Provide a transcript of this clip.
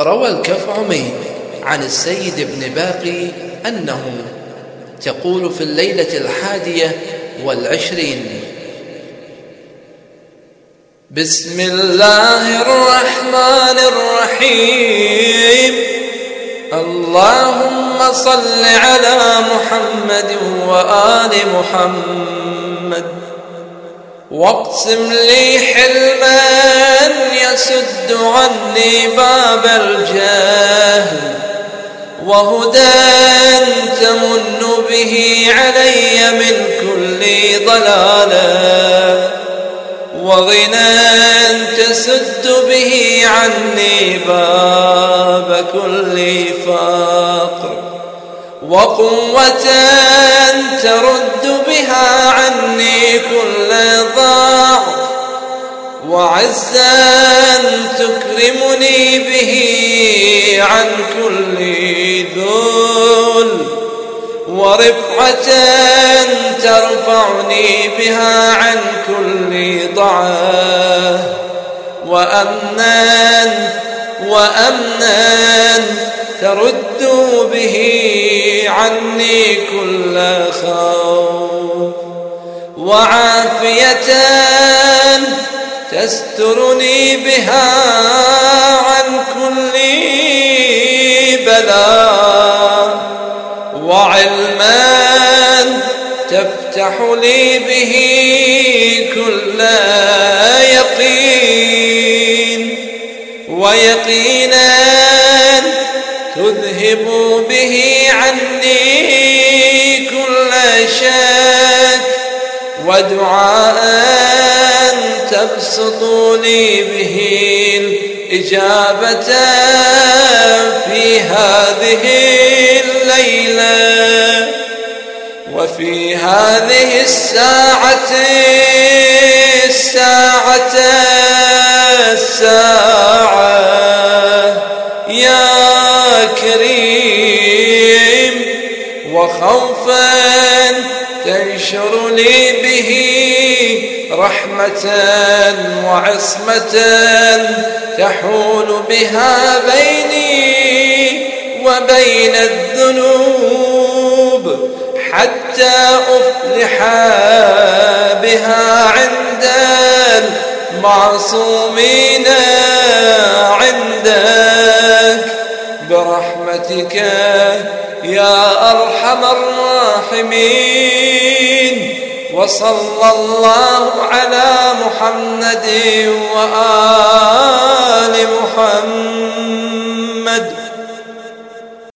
روى الكفعمي عن السيد بن باقي أنه تقول في الليلة 21: بسم الله الرحمن الرحيم، اللهم صل على محمد وآل محمد، واقسم لي حلما يسد عني باب الجهل، وهدى تمن به علي من كل ضلالة، وغنى تسد به عني باب كل فقر، وقوة ترد بها عني كل ضعف، وعزا تكرمني به عن كل ذل، ورفعة ترفعني بها عن كل ضعف، وأمنا ترد به عني كل خوف، وعافية تسترني بها عن كل بلاء، وعلما تفتح لي به كل يقين، ويقينا تذهب به عني كل شك، ودعاء تبسط لي به الإجابة في هذه الليلة، وفي هذه الساعة يا كريم، وخوفا تنشر لي به رحمة وعصمة تحول بها بيني وبين الذنوب، حتى أفلح بها عند المعصومين عندك، برحمتك يا أرحم الراحمين. وصلى الله على محمد وآل محمد.